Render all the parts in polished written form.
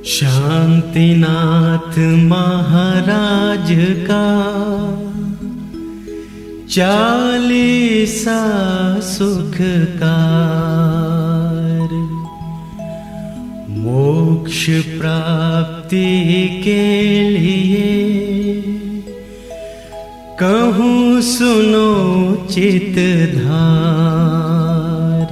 शांतिनाथ महाराज का 40 सुखकार। मोक्ष प्राप्ति के लिए कहूँ सुनो चितधार।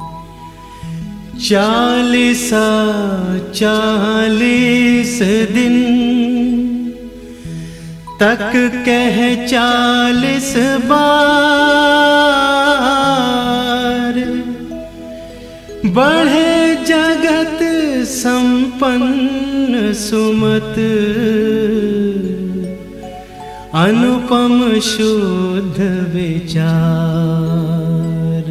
40 दिन तक कह 40 बार। बढ़े जगत संपन्न सुमत अनुपम शुद्ध विचार।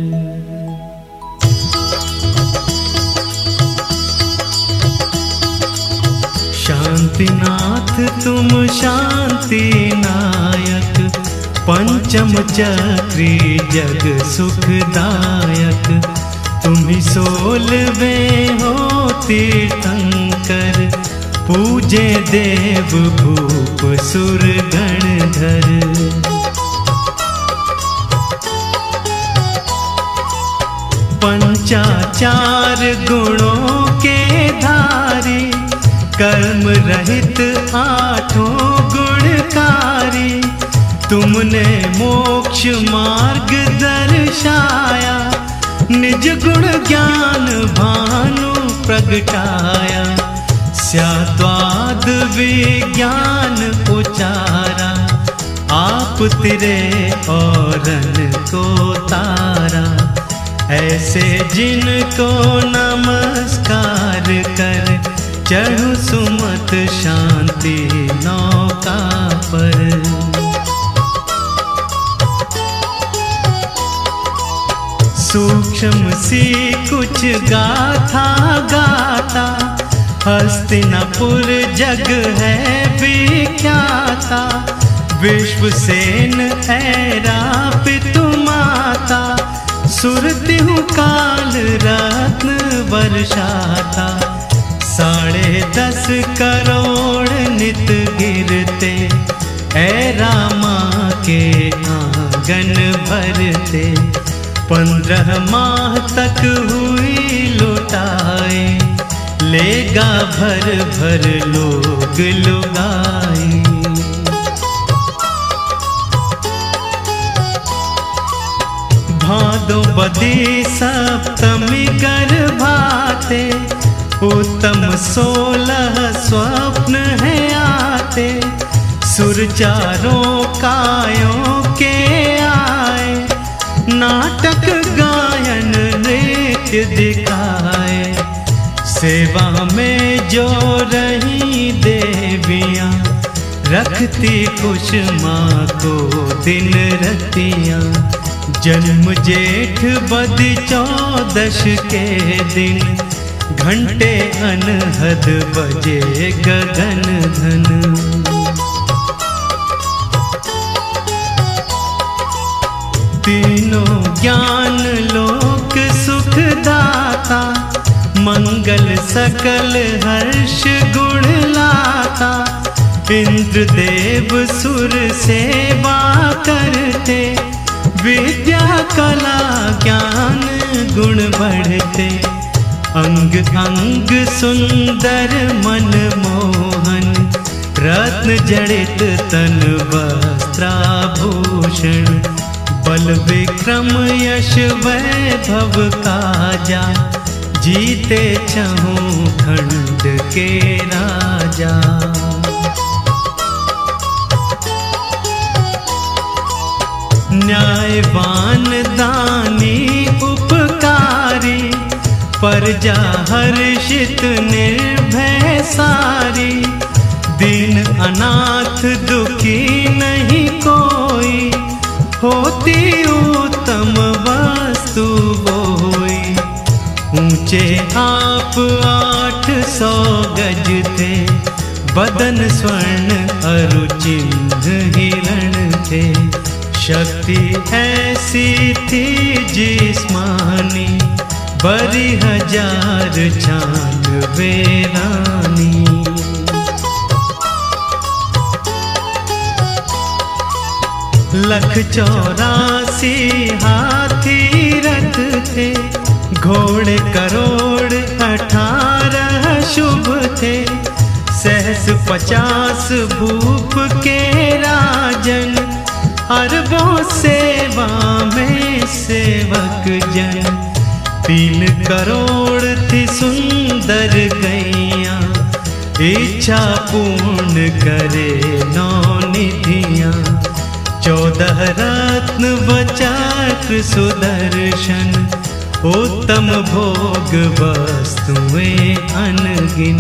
शांतिनाथ तुम शांति नायक, पंचम चक्री जग सुखदायक। तुम ही 16वें हो तीर्थंकर, पूजे देव भूप सुर गणधर। पंचाचार गुणों के धारी, कर्म रहित 8 गुणकारी। तुमने मोक्ष मार्ग दर्शाया, निज गुण ज्ञान भानु प्रगटाया। स्याद्वाद विज्ञान उचारा, आप तिरे औरन को तारा। ऐसे जिनको नमस्कार कर, चढ़ू सुमत शांति नौका पर। सूक्ष्म सी कुछ गाथा गाता, हस्तिनापुर जग है विख्याता। विश्वसेन ऐरापितु माता, सुरतिहु काल रत्न वर्षाता। 10.5 करोड़ नित गिरते, ऐरामा के आंगन भरते। 15 माह तक हुई लुटाई, लेगा भर भर लोग लुगाई। भादो बदी सप्तमी गर्भाते, उत्तम 16 स्वप्न है आते। सुर चारों कायों के आए, नाटक गायन नृत्य दिखाए। सेवा में जो रही देवियाँ, रखती खुश माँ को दिन रतियाँ। जन्म जेठ बद 14 के दिन, घंटे अनहद बजे गगन धन। तीनों ज्ञान लोक सुखदाता, मंगल सकल हर्ष गुण लाता। इंद्रदेव सुर सेवा करते, विद्या कला ज्ञान गुण बढ़ते। अंग अंग सुंदर मन मोहन, रत्न जड़ित तन वस्त्राभूषण। बल विक्रम यश वैभव काजा, जीते 6 खंड के राजा। न्यायवान दानी उपकारी, प्रजा हर्षित निर्भय सारी। दीन अनाथ दुखी नहीं कोई, होती उत्तम वस्तु होई। ऊंचे आप 800 गज थे, बदन स्वर्ण अरु चिन्ह हिरण थे। शक्ति ऐसी थी जिस्मानी, बरी 1000 छान वे रानी। लख 84 हाथी रथ थे, घोड़े करोड़ 18 शुभ थे। सहस 50 भूप के राजन, अरबों सेवा में सेवक जन। 3 करोड़ थी सुंदर गैया, इच्छा पूर्ण करे 9 निधियां। 14 रत्न वचक्र सुदर्शन, उत्तम भोग वस्तुएं अनगिन।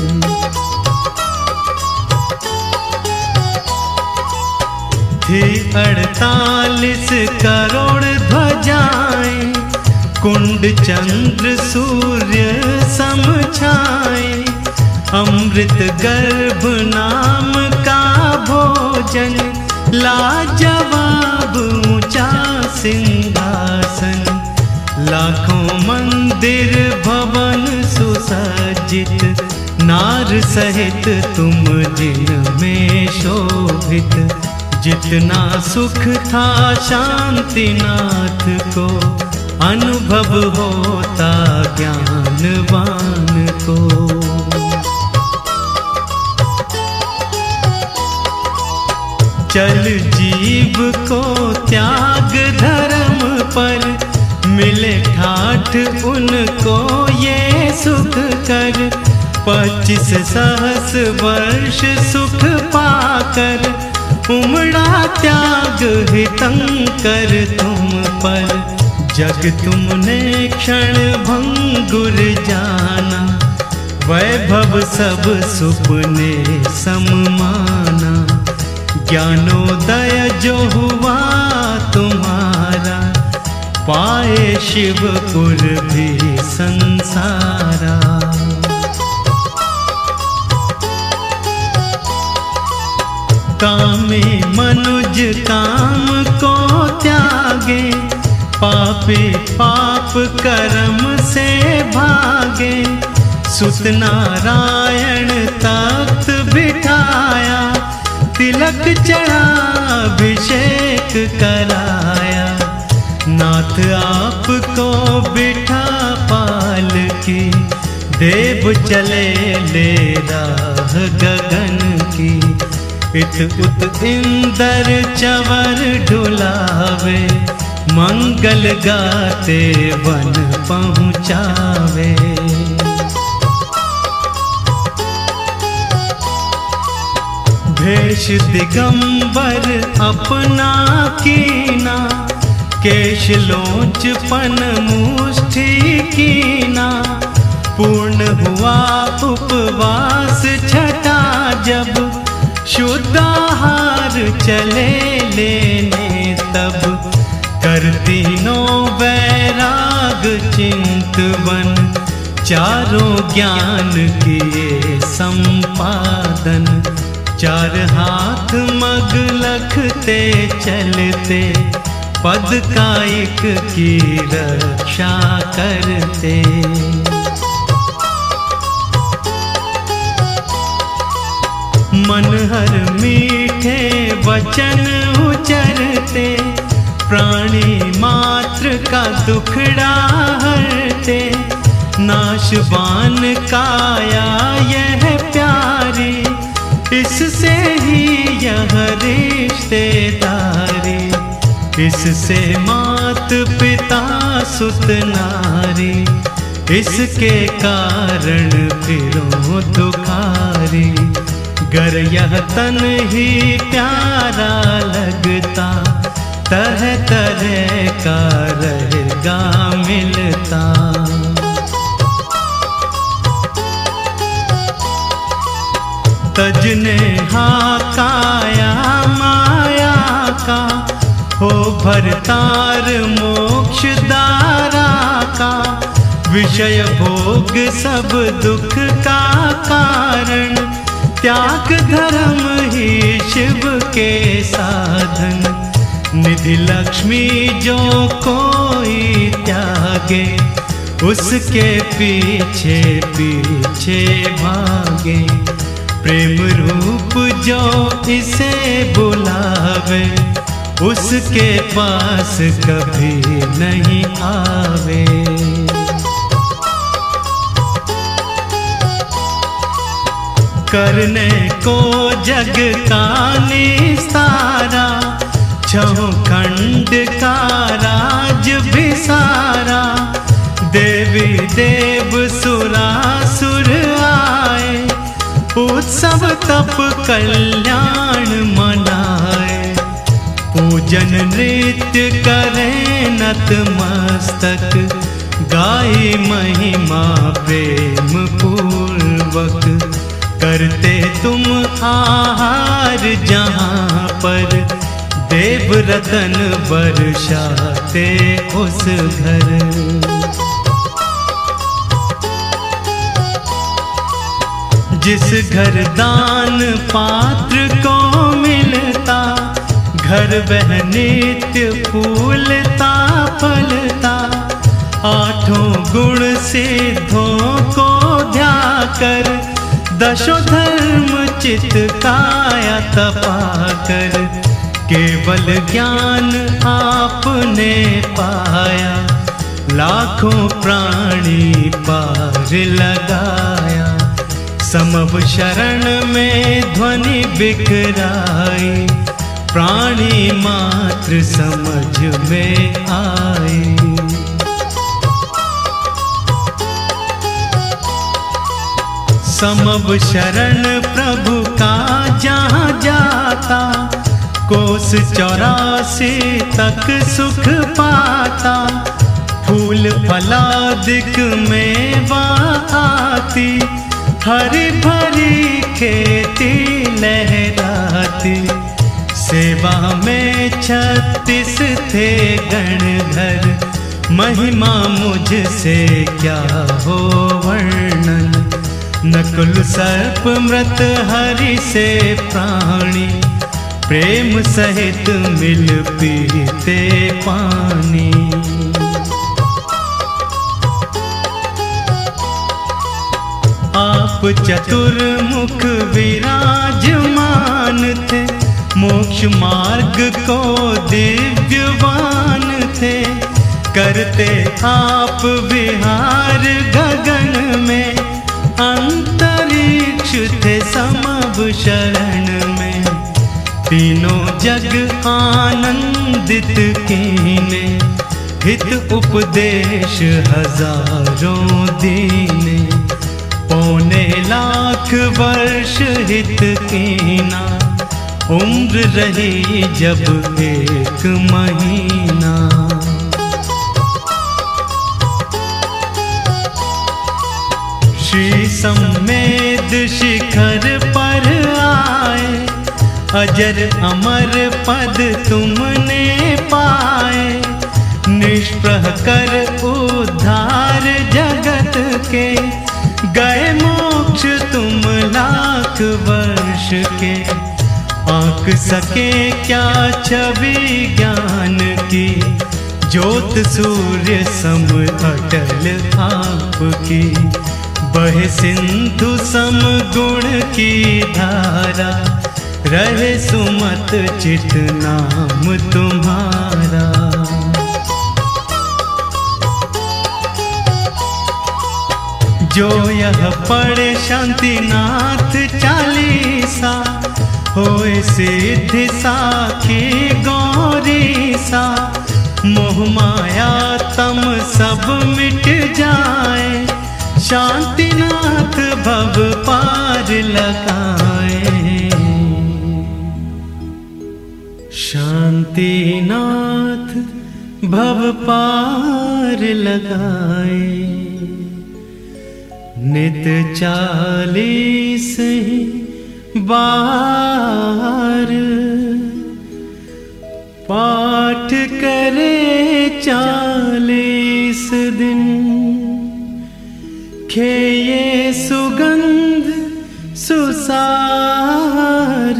थी 48 करोड़ ध्वजाएं, कुंड चंद्र सूर्य समछाए। अमृत गर्भ नाम का भोजन, लाजवाब ऊंचा सिंहासन। लाखों मंदिर भवन सुसज्जित, नार सहित तुम जिनमें शोभित। जितना सुख था शांतिनाथ को, अनुभव होता ज्ञानवान को। चल जीव को त्याग धर्म पर, मिले ठाठ उनको ये सुख कर। 25 सहस वर्ष सुख पाकर, उमड़ा त्याग हितंकर तुम पर। जग तुमने क्षण भंगुर जाना, वैभव सब सुपने सम्माना। ज्ञानोदय जो हुआ तुम्हारा, पाए शिवपुर भी संसारा। कामे मनुज काम को त्यागे, पापे पाप कर्म से भागे। सुत नारायण तख्त बिठाया, तिलक चढ़ा अभिषेक कराया। नाथ आपको बिठा पालकी, देव चले ले राह गगन की। इत उत इंदर चवर ढुलावे, मंगल गाते वन पहुँचावे। भेष दिगंबर अपना कीना, केश लोचपन मुष्टि कीना। पूर्ण हुआ उपवास छठा जब, शुद्ध आहार चले लेने तब। कर तीनों वैराग चिंतवन, चारों ज्ञान किए संपादन। 4 हाथ मग लखते चलते, पद कायिक की रक्षा करते। मन हर मीठे वचन उचरते, प्राणी मात्र का दुखड़ा हरते। नाशवान काया यह प्यारी, इससे ही यह रिश्तेदारी। इससे मात पिता सुत नारी, इसके कारण फिरो दुखारी। गर यह तन ही प्यारा लगता, तरह तरह का रहेगा मिलता। तजने हाकाया माया का, हो भरतार मोक्ष दारा का। विषय भोग सब दुख का कारण, त्याग धर्म ही शिव के साधन। निधि लक्ष्मी जो कोई त्यागे, उसके पीछे पीछे भागे। प्रेम रूप जो इसे बुलावे, उसके पास कभी नहीं आवे। करने को जग का निस्तारा, छहों खंड का राज भी सारा। देवी देव सुरासुर आए, उत्सव तप कल्याण मनाए। पूजन नृत्य करें नतमस्तक, गाई महिमा प्रेम पूर्वक। करते तुम आहार जहाँ पर, देव रतन बरसाते उस घर। जिस घर दान पात्र को मिलता, घर वह नित्य फूलता फलता। आठों गुण सिद्धों को ध्याकर, दशो धर्म चित काया तपाकर। केवल ज्ञान आपने पाया, लाखों प्राणी पार लगाया। समव शरण में ध्वनि बिखराई, प्राणी मात्र समझ में आए। समव शरण प्रभु का जहाँ जाता, कोस 84 तक सुख पाता। फूल फलादिक में आती, हरी भरी खेती लहराती। सेवा में 36 थे गणधर, महिमा मुझसे क्या हो वर्णन। नकुल सर्प मृत हरि से प्राणी, प्रेम सहित मिल पीते पानी। आप चतुर्मुख विराजमान थे, मोक्ष मार्ग को दिव्यवान थे। करते आप विहार गगन में, अंतरिक्ष थे समव शरण में। तीनों जग आनंदित कीने, हित उपदेश हजारों दीने। 1.25 वर्ष हित कीना, उम्र रही जब 1 महीना। श्री सम्मेद शिखर पर आए, अजर अमर पद तुमने पाए। निष्प्रह कर उद्धार जगत के, गए मोक्ष तुम लाख वर्ष के। आंक सके क्या छवि ज्ञान की, ज्योत सूर्य सम अटल आपकी। बहे सिंधु सम गुण की धारा, रहे सुमत चित नाम तुम्हारा। जो यह पढ़े शांतिनाथ चालीसा, होए सिद्धि साखी गौरी सा। मोह माया तम सब मिट जाए, शांतिनाथ भव पार लगाए। शांतिनाथ भव पार लगाए। नित 40 बार पाठ करे 40 दिन। खेये सुगंध सुसार,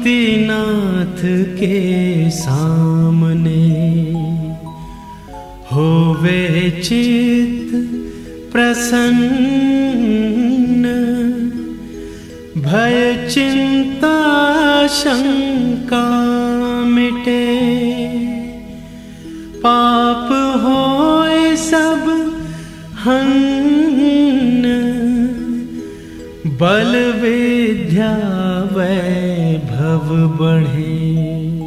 शांतिनाथ के सामने। होवे चित प्रसन्न, भय चिंता शंका मिटे। पाप होए सब हन्न, बल विद्या वैभव बढ़े।